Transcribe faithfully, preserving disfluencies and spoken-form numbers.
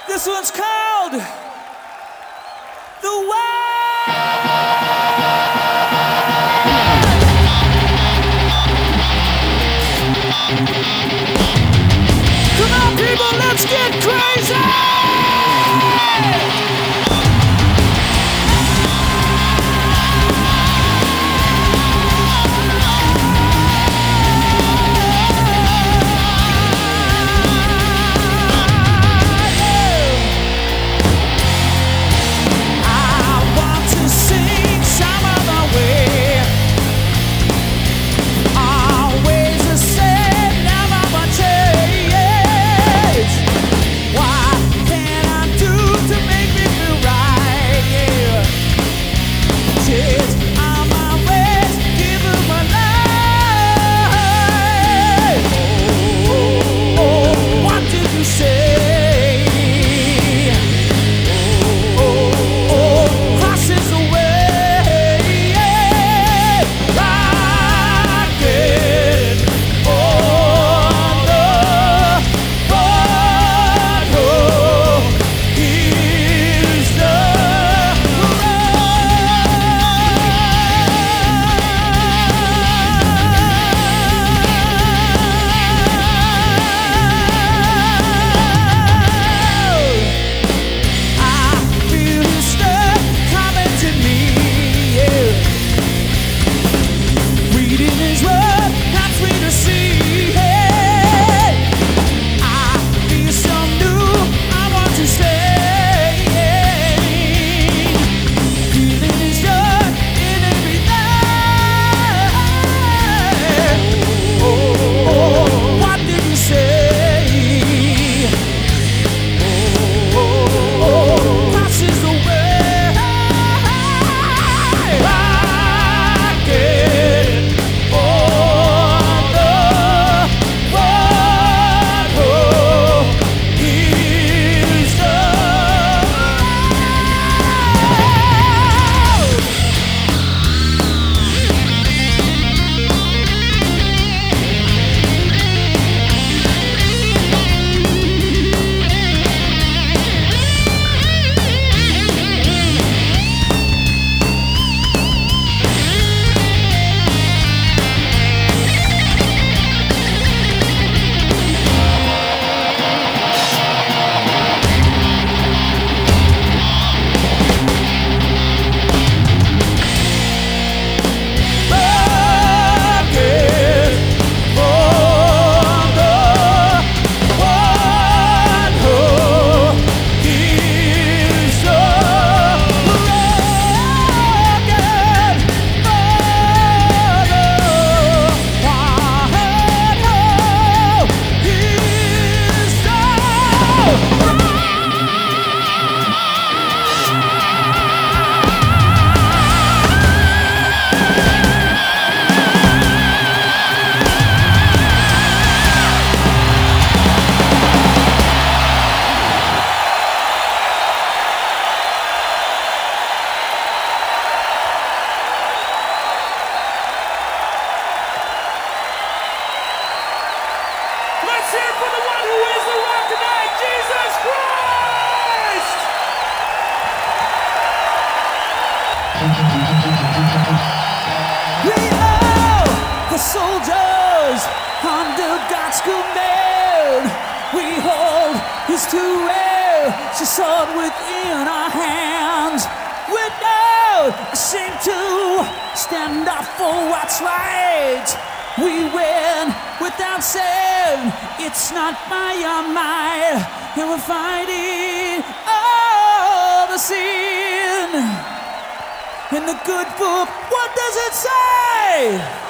This one's called The Wild. Come on, people, let's get crazy! Let's hear it for the one who is the rock tonight, Jesus Christ! We are the soldiers under God's command. We hold His two-edged sword within our hands. We're not ashamed to stand up for what's right. We win without saying it's not by our might, and we're fighting all the sin. In the good book, what does it say?